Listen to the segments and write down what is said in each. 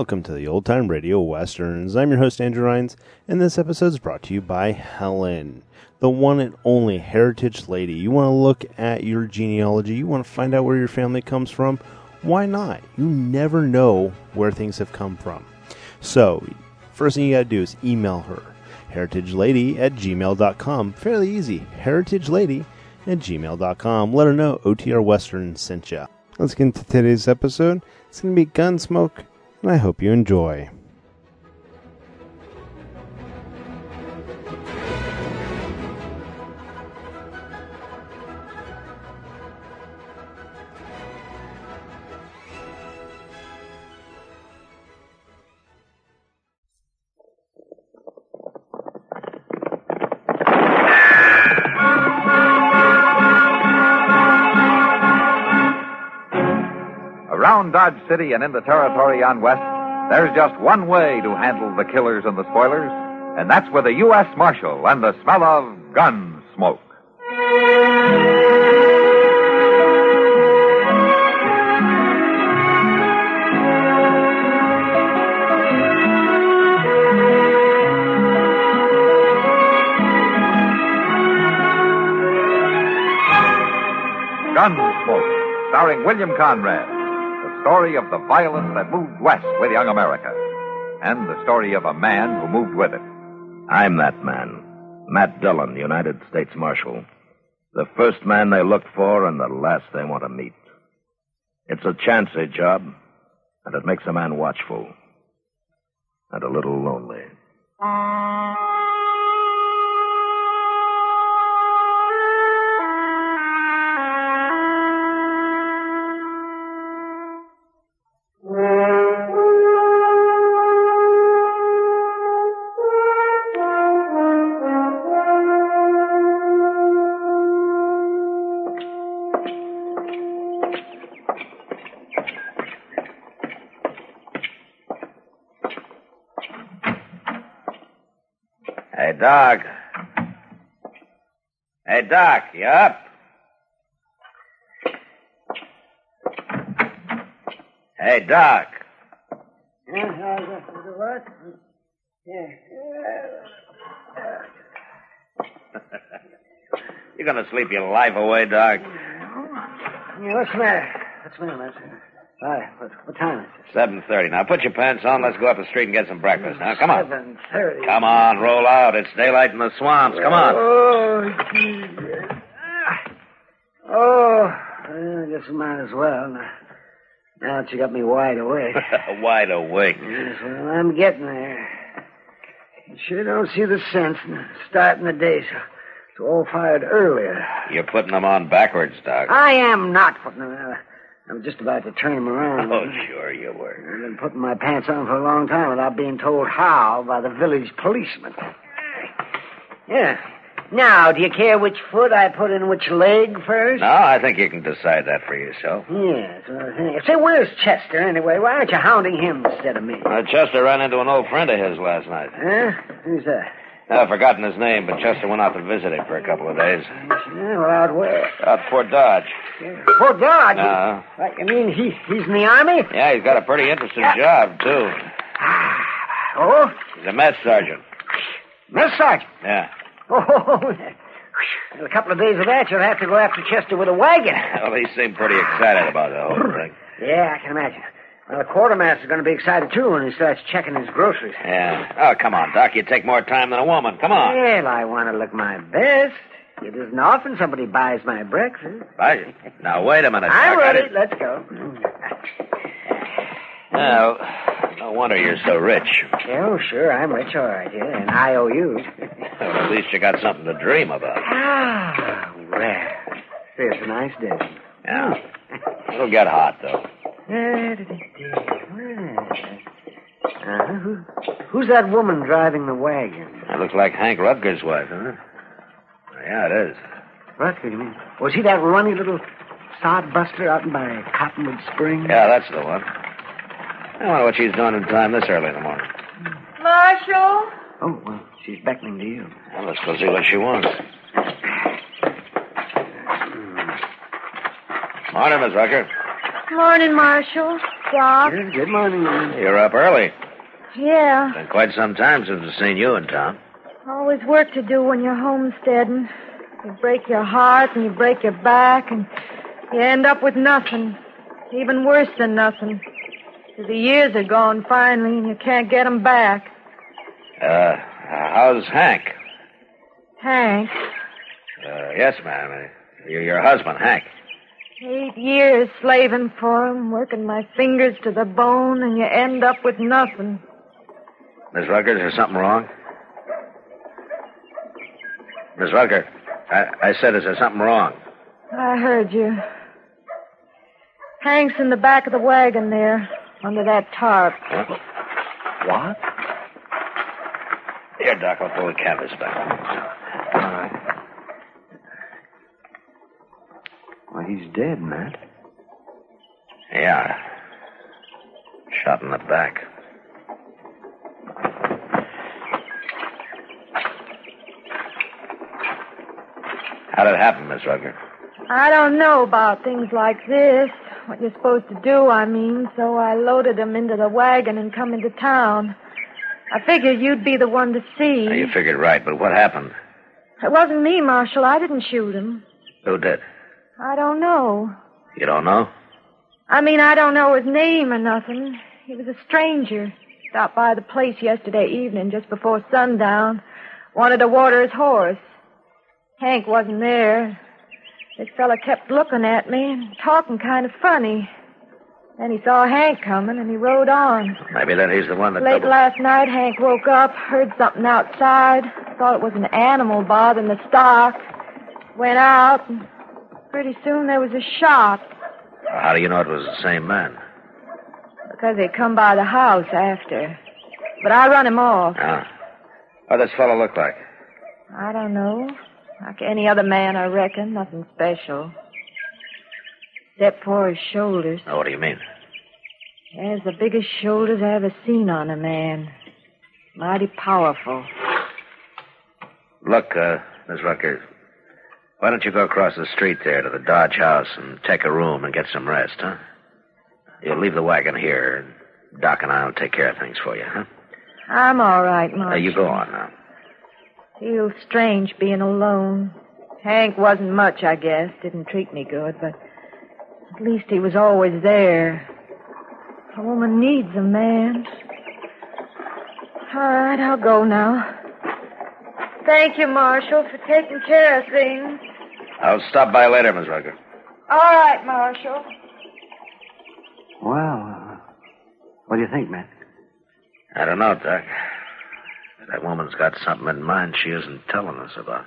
Welcome to the Old Time Radio Westerns. I'm your host, Andrew Rines, and this episode is brought to you by Helen, the one and only heritage lady. You want to look at your genealogy, you want to find out where your family comes from, why not? You never know where things have come from. So, first thing you got to do is email her, heritagelady@gmail.com. Fairly easy, heritagelady@gmail.com. Let her know OTR Western sent ya. Let's get into today's episode. It's going to be Gunsmoke, and I hope you enjoy. Around Dodge City and in the territory on West, there's just one way to handle the killers and the spoilers, and that's with a U.S. Marshal and the smell of gun smoke. Gunsmoke, starring William Conrad. The story of the violence that moved west with young America, and the story of a man who moved with it. I'm that man, Matt Dillon, United States Marshal. The first man they look for and the last they want to meet. It's a chancy job, and it makes a man watchful and a little lonely. Hey, Doc. Hey, Doc, you up? Hey, Doc. What? Yeah. You gonna sleep your life away, Doc? Yeah, what's the matter? What's the matter, Master? Why? What time is it? 7:30. Now, put your pants on. Let's go up the street and get some breakfast. Now, come on. 7:30. Come on, roll out. It's daylight in the swamps. Come on. Oh, Jesus. Well, I guess we might as well. Now that you got me wide awake. Wide awake. Yes, well, I'm getting there. I sure don't see the sense in starting the day so all fired earlier. You're putting them on backwards, Doc. I am not putting them on. I'm just about to turn them around. Oh, sure you were. I've been putting my pants on for a long time without being told how by the village policeman. Yeah. Now, do you care which foot I put in which leg first? No, I think you can decide that for yourself. Yes. Say, where's Chester, anyway? Why aren't you hounding him instead of me? Chester ran into an old friend of his last night. Huh? Who's that? I've forgotten his name, but Chester went out to visit him for a couple of days. Yeah, well, out where? Out Fort Dodge. Fort Dodge? No. You mean he's in the Army? Yeah, he's got a pretty interesting job, too. Oh? He's a mess sergeant. Mess sergeant? Yeah. Oh, in a couple of days of that, you'll have to go after Chester with a wagon. Well, he seemed pretty excited about the whole thing. Yeah, I can imagine. Well, the quartermaster's going to be excited, too, when he starts checking his groceries. Yeah. Oh, come on, Doc. You take more time than a woman. Come on. Well, I want to look my best. It isn't often somebody buys my breakfast. Buys it? Now, wait a minute, Doc. I'm ready. Let's go. Well, no wonder you're so rich. Oh, sure, I'm rich, all right, yeah, and I owe you. Well, at least you got something to dream about. Ah, well, it's a nice day. Yeah. It'll get hot, though. Who's that woman driving the wagon? That looks like Hank Rutger's wife, huh? Yeah, it is. Rutger, you mean? Was he that runny little sodbuster out by Cottonwood Springs? Yeah, that's the one. I wonder what she's doing in time this early in the morning. Marshal? Oh, well, she's beckoning to you. Well, let's go see what she wants. Morning, Miss Rucker. Morning, Marshal. Doc. Yeah, good morning. You're up early. Yeah. Been quite some time since I've seen you in town. Always work to do when you're homesteading. You break your heart and you break your back and you end up with nothing. Even worse than nothing. 'Cause the years are gone finally and you can't get 'em back. How's Hank? Hank, Yes, ma'am. Your husband, Hank. 8 years slaving for him, working my fingers to the bone, and you end up with nothing. Miss Rutger, is there something wrong? Miss Rutger, I said, is there something wrong? I heard you. Hank's in the back of the wagon there, under that tarp. What? Here, Doc, I'll pull the canvas back. All right. Well, he's dead, Matt. Yeah. Shot in the back. How'd it happen, Miss Rutger? I don't know about things like this. What you're supposed to do, I mean, so I loaded him into the wagon and come into town. I figured you'd be the one to see. Now, you figured right, but what happened? It wasn't me, Marshal. I didn't shoot him. Who did? I don't know. You don't know? I mean, I don't know his name or nothing. He was a stranger. Stopped by the place yesterday evening, just before sundown. Wanted to water his horse. Hank wasn't there. This fella kept looking at me and talking kind of funny. Then he saw Hank coming, and he rode on. Maybe then he's the one that... Late last night, Hank woke up, heard something outside. Thought it was an animal bothering the stock. Went out, and pretty soon there was a shot. How do you know it was the same man? Because they come by the house after. But I run him off. Ah. What does this fellow look like? I don't know. Like any other man, I reckon. Nothing special. Except for his shoulders. Oh, what do you mean? He has the biggest shoulders I ever seen on a man. Mighty powerful. Look, Miss Rutger, why don't you go across the street there to the Dodge house and take a room and get some rest, huh? You'll leave the wagon here, and Doc and I will take care of things for you, huh? I'm all right, Marshal. Now, you go on now. Feels strange being alone. Hank wasn't much, I guess. Didn't treat me good, but at least he was always there. A woman needs a man. All right, I'll go now. Thank you, Marshal, for taking care of things. I'll stop by later, Miss Rutger. All right, Marshal. Well, what do you think, Matt? I don't know, Doc. That woman's got something in mind she isn't telling us about.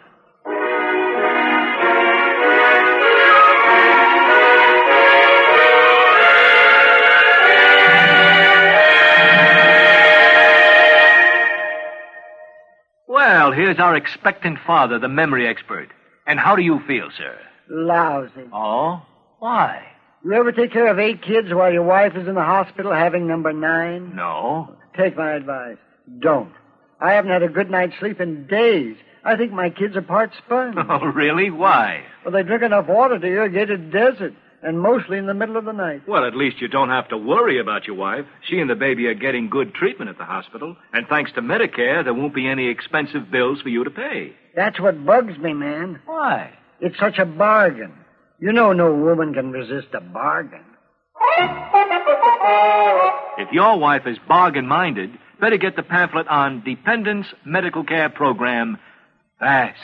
Well, here's our expectant father, the memory expert. And how do you feel, sir? Lousy. Oh? Why? You ever take care of 8 kids while your wife is in the hospital having number 9? No. Take my advice. Don't. I haven't had a good night's sleep in days. I think my kids are part sponge. Oh, really? Why? Well, they drink enough water to irrigate a desert, and mostly in the middle of the night. Well, at least you don't have to worry about your wife. She and the baby are getting good treatment at the hospital. And thanks to Medicare, there won't be any expensive bills for you to pay. That's what bugs me, man. Why? It's such a bargain. You know no woman can resist a bargain. If your wife is bargain-minded, better get the pamphlet on Dependents Medical Care Program fast.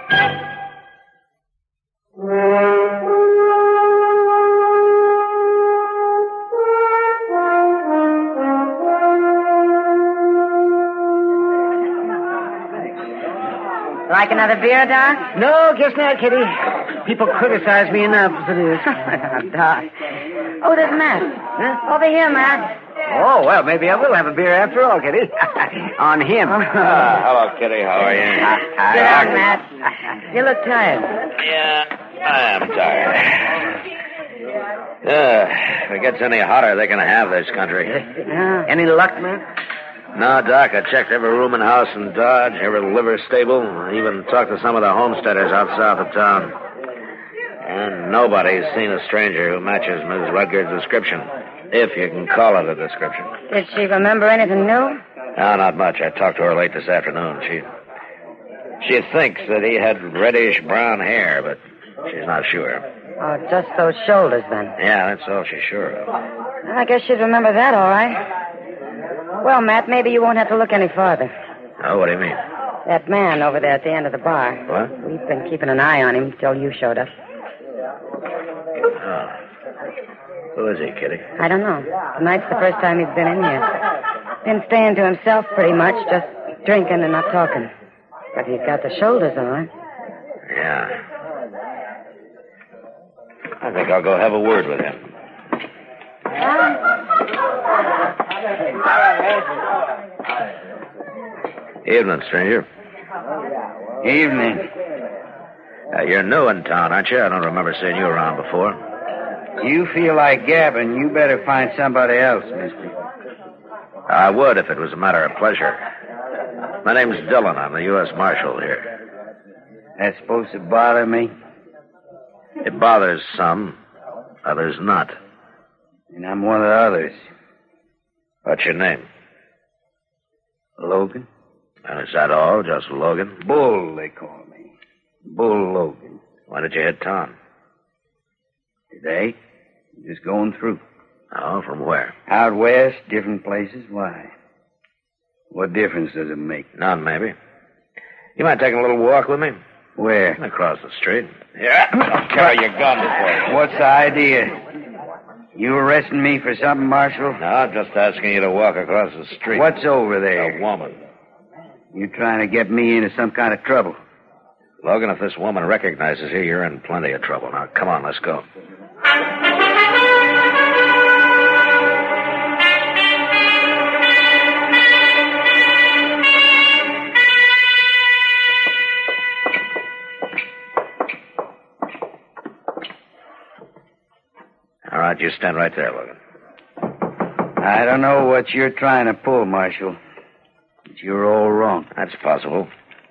Like another beer, Doc? No, guess not, Kitty. People criticize me enough as it is. Doc. Oh, there's Matt. Huh? Over here, Matt. Oh, well, maybe I will have a beer after all, Kitty. On him. Hello, Kitty. How are you? Sit down, Matt. You look tired. Yeah, I am tired. If it gets any hotter, they're going to have this country. Any luck, man? No, Doc, I checked every rooming house in Dodge, every liver stable. I even talked to some of the homesteaders out south of town. And nobody's seen a stranger who matches Ms. Rutger's description. If you can call it a description. Did she remember anything new? No, not much. I talked to her late this afternoon. She thinks that he had reddish brown hair, but she's not sure. Oh, just those shoulders, then. Yeah, that's all she's sure of. I guess she'd remember that, all right. Well, Matt, maybe you won't have to look any farther. Oh, what do you mean? That man over there at the end of the bar. What? We've been keeping an eye on him till you showed up. Oh. Who is he, Kitty? I don't know. Tonight's the first time he's been in here. Been staying to himself pretty much, just drinking and not talking. But he's got the shoulders, all right. Yeah. I think I'll go have a word with him. Evening, stranger. Evening. You're new in town, aren't you? I don't remember seeing you around before. You feel like gabbing, you better find somebody else, mister. I would if it was a matter of pleasure. My name's Dillon. I'm the U.S. Marshal here. That's supposed to bother me? It bothers some, others not. And I'm one of the others. What's your name? Logan? And is that all? Just Logan? Bull, they call me. Bull Logan. When did you hit town? Today? Just going through. Oh, from where? Out west, different places. Why? What difference does it make? None, maybe. You mind taking a little walk with me? Where? Across the street. Yeah. I'll carry your gun before you. What's the idea? You arresting me for something, Marshal? No, I'm just asking you to walk across the street. What's over there? A woman. You trying to get me into some kind of trouble? Logan, if this woman recognizes you, you're in plenty of trouble. Now, come on, let's go. All right, you stand right there, Logan. I don't know what you're trying to pull, Marshal. But you're all wrong. That's possible.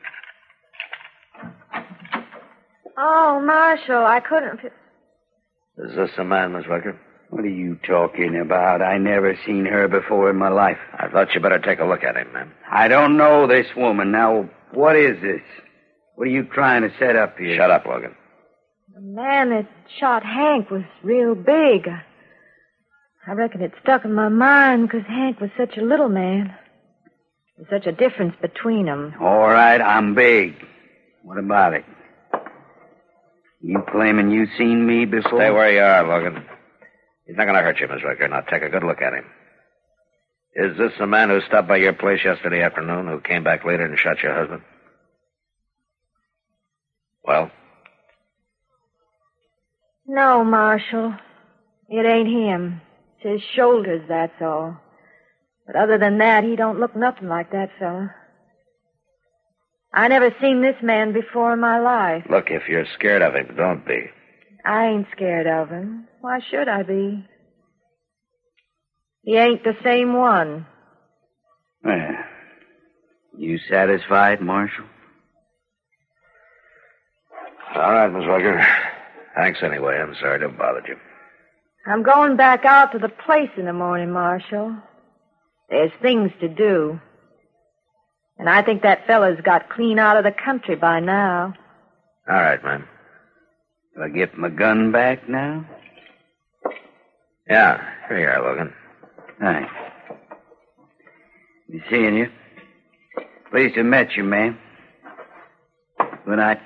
Oh, Marshal, I couldn't... Is this the man, Miss Rucker? What are you talking about? I never seen her before in my life. I thought you better take a look at him, man. I don't know this woman. Now, what is this? What are you trying to set up here? Shut up, Logan. The man that shot Hank was real big. I reckon it stuck in my mind because Hank was such a little man. There's such a difference between them. All right, I'm big. What about it? You claiming you seen me before? Stay where you are, Logan. He's not going to hurt you, Miss Rucker. Now, take a good look at him. Is this the man who stopped by your place yesterday afternoon, who came back later and shot your husband? Well? No, Marshal. It ain't him. It's his shoulders, that's all. But other than that, he don't look nothing like that fella. I never seen this man before in my life. Look, if you're scared of him, don't be. I ain't scared of him. Why should I be? He ain't the same one. Well, you satisfied, Marshal? All right, Miss Rucker. Thanks anyway. I'm sorry to have bothered you. I'm going back out to the place in the morning, Marshal. There's things to do. And I think that fella's got clean out of the country by now. All right, ma'am. Do I get my gun back now? Yeah, here you are, Logan. Thanks. Be seeing you. Pleased to have met you, ma'am. Good night.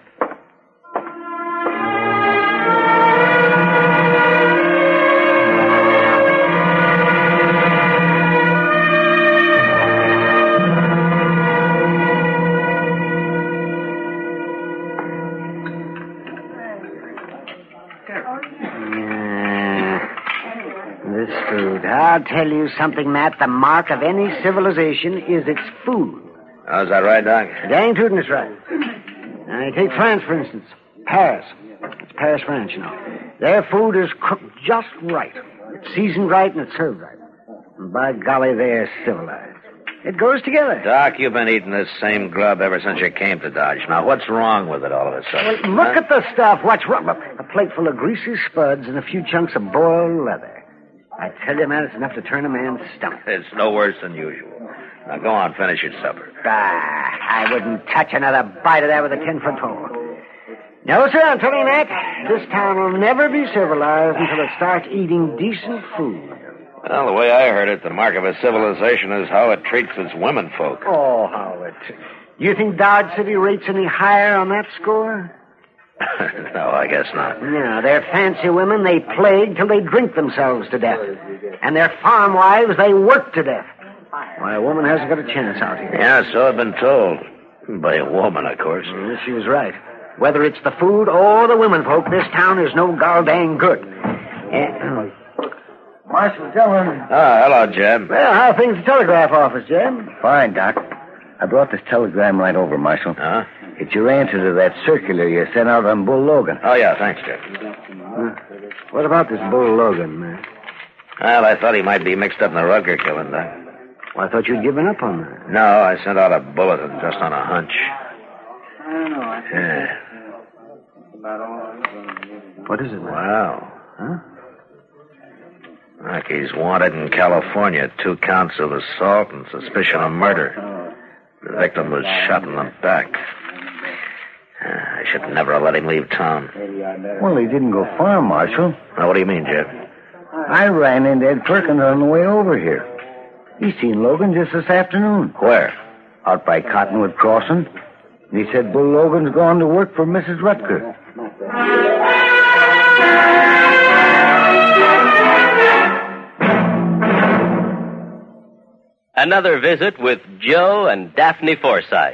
I'll tell you something, Matt. The mark of any civilization is its food. Oh, is that right, Doc? Dang tootin' it's right. Now, you take France, for instance. Paris. It's Paris, France, you know. Their food is cooked just right. It's seasoned right and it's served right. And by golly, they're civilized. It goes together. Doc, you've been eating this same grub ever since you came to Dodge. Now, what's wrong with it all of a sudden? Well, look at the stuff. What's wrong? A plate full of greasy spuds and a few chunks of boiled leather. I tell you, man, it's enough to turn a man's stomach. It's no worse than usual. Now go on, finish your supper. I wouldn't touch another bite of that with a 10-foot pole. No, sir, I'm telling you, Mac, this town will never be civilized until it starts eating decent food. Well, the way I heard it, the mark of a civilization is how it treats its women folk. Oh, Howard. You think Dodge City rates any higher on that score? No, I guess not. No, they're fancy women. They plague till they drink themselves to death. And their farm wives, they work to death. Why, a woman hasn't got a chance out here. Yeah, so I've been told. By a woman, of course. She was right. Whether it's the food or the women folk, this town is no goddamn good. Marshal Dillon. Ah, hello, Jeb. Well, how are things at the telegraph office, Jeb? Fine, Doc. I brought this telegram right over, Marshal. Huh? It's your answer to that circular you sent out on Bull Logan. Oh, yeah, thanks, Jeb. What about this Bull Logan, man? Well, I thought he might be mixed up in the Rutger killing, Doc. Well, I thought you'd given up on that. No, I sent out a bulletin just on a hunch. Yeah. What is it, man? Wow. Huh? Like he's wanted in California. 2 counts of assault and suspicion of murder. The victim was shot in the back. I should never have let him leave town. Well, he didn't go far, Marshal. Now, what do you mean, Jeb? I ran into Ed Perkins on the way over here. He seen Logan just this afternoon. Where? Out by Cottonwood Crossing. And he said Bull Logan's gone to work for Mrs. Rutger. Another visit with Joe and Daphne Forsythe.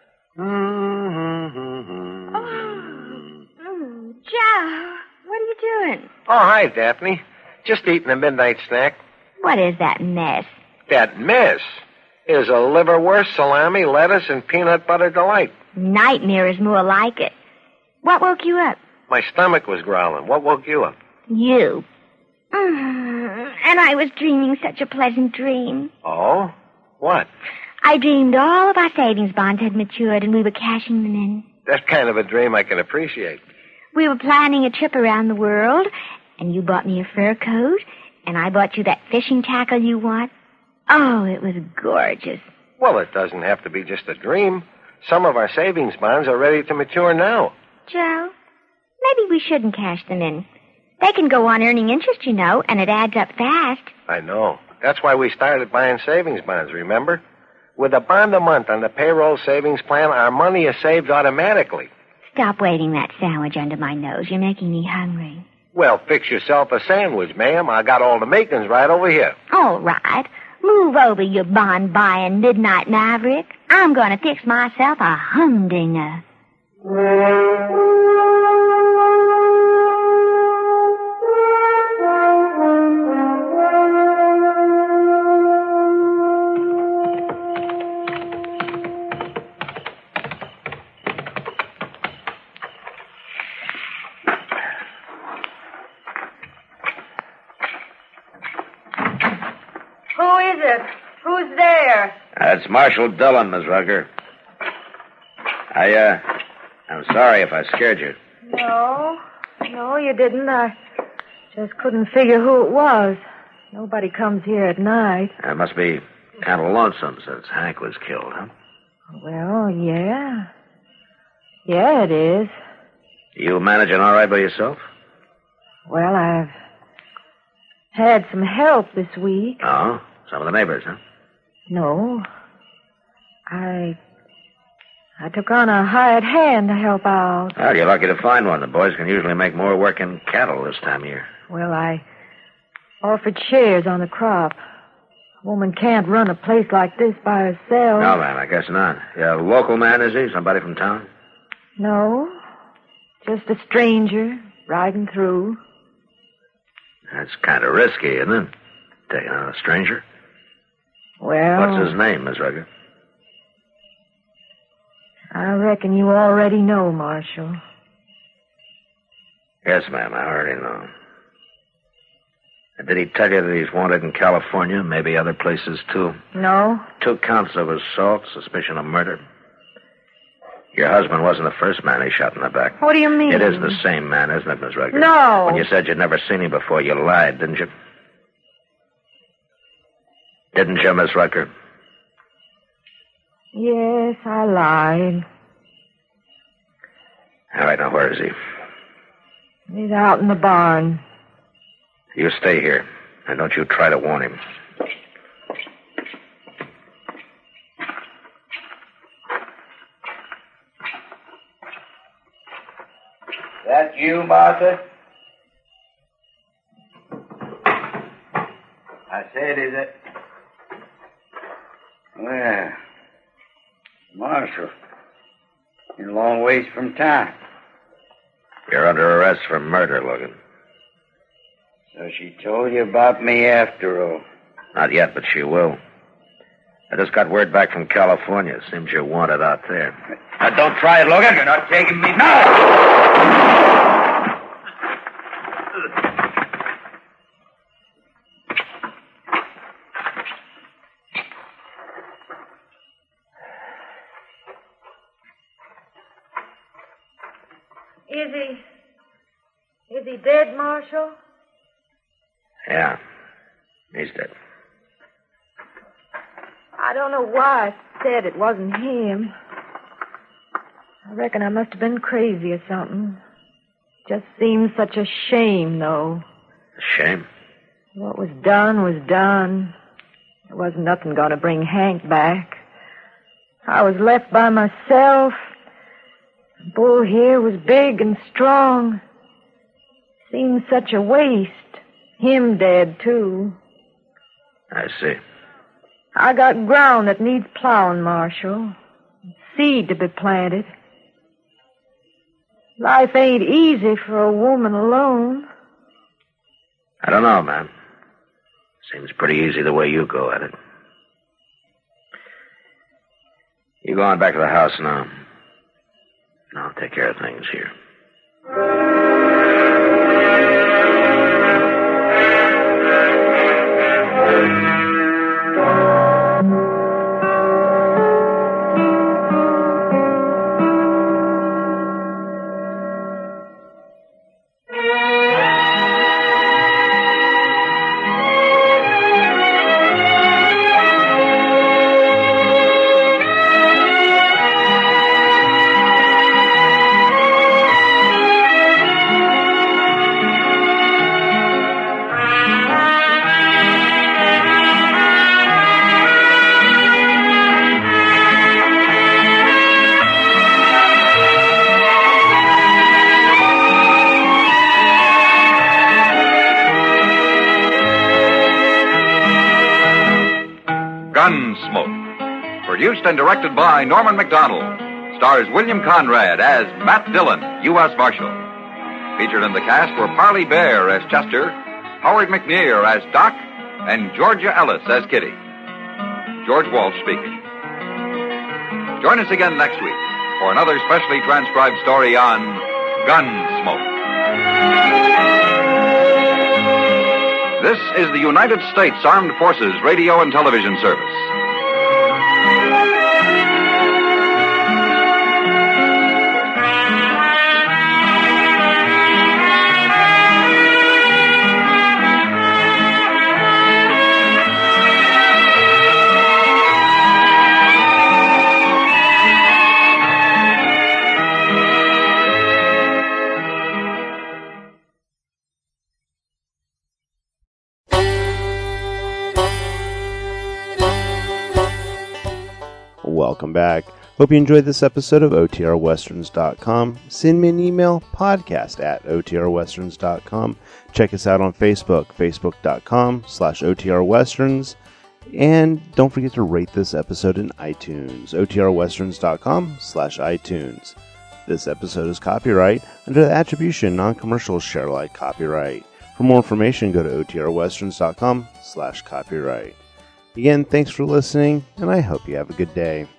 Joe, what are you doing? Oh, hi, Daphne. Just eating a midnight snack. What is that mess? That mess is a liverwurst, salami, lettuce, and peanut butter delight. Nightmare is more like it. What woke you up? My stomach was growling. What woke you up? You. And I was dreaming such a pleasant dream. Oh? What? I dreamed all of our savings bonds had matured and we were cashing them in. That's kind of a dream I can appreciate. We were planning a trip around the world, and you bought me a fur coat, and I bought you that fishing tackle you want. Oh, it was gorgeous. Well, it doesn't have to be just a dream. Some of our savings bonds are ready to mature now. Joe, maybe we shouldn't cash them in. They can go on earning interest, you know, and it adds up fast. I know. That's why we started buying savings bonds, remember? With a bond a month on the payroll savings plan, our money is saved automatically. Stop waving that sandwich under my nose. You're making me hungry. Well, fix yourself a sandwich, ma'am. I got all the makings right over here. All right. Move over, you bond-buying midnight maverick. I'm going to fix myself a humdinger. Who is it? Who's there? It's Marshal Dillon, Miss Rutger. I'm sorry if I scared you. No, you didn't. I just couldn't figure who it was. Nobody comes here at night. It must be kind of lonesome since Hank was killed, huh? Well, yeah. Yeah, it is. You managing all right by yourself? Well, I've had some help this week. Oh? Some of the neighbors, huh? No. I took on a hired hand to help out. Well, you're lucky to find one. The boys can usually make more work in cattle this time of year. Well, I offered shares on the crop. A woman can't run a place like this by herself. No, ma'am, I guess not. Yeah, a local man, is he? Somebody from town? No. Just a stranger riding through. That's kind of risky, isn't it? Taking on a stranger. Well... What's his name, Miss Rutger? I reckon you already know, Marshal. Yes, ma'am, I already know. Did he tell you that he's wanted in California, maybe other places, too? No. 2 counts of assault, suspicion of murder. Your husband wasn't the first man he shot in the back. What do you mean? It is the same man, isn't it, Miss Rutger? No. When you said you'd never seen him before, you lied, didn't you? Didn't you, Miss Rucker? Yes, I lied. All right, now where is he? He's out in the barn. You stay here, and don't you try to warn him. That you, Martha? I said, is it? Well, Marshal, you're a long ways from town. You're under arrest for murder, Logan. So she told you about me after all. Not yet, but she will. I just got word back from California. Seems you're wanted out there. Now, don't try it, Logan. You're not taking me now. Is he dead, Marshal? Yeah, he's dead. I don't know why I said it wasn't him. I reckon I must have been crazy or something. Just seems such a shame, though. A shame? What was done was done. There wasn't nothing going to bring Hank back. I was left by myself. Bull here was big and strong. Seemed such a waste. Him dead, too. I see. I got ground that needs plowing, Marshal. Seed to be planted. Life ain't easy for a woman alone. I don't know, man. Seems pretty easy the way you go at it. You go on back to the house now. I'll take care of things here. Gunsmoke. Produced and directed by Norman McDonald. Stars William Conrad as Matt Dillon, U.S. Marshal. Featured in the cast were Parley Bear as Chester, Howard McNear as Doc, and Georgia Ellis as Kitty. George Walsh speaking. Join us again next week for another specially transcribed story on Gunsmoke. This is the United States Armed Forces Radio and Television Service. Welcome back. Hope you enjoyed this episode of OTRWesterns.com. Send me an email, podcast@OTRWesterns.com. Check us out on Facebook, facebook.com/OTRWesterns. And don't forget to rate this episode in iTunes, OTRWesterns.com/iTunes. This episode is copyright under the Attribution Non-Commercial Share Alike copyright. For more information, go to OTRWesterns.com/copyright. Again, thanks for listening, and I hope you have a good day.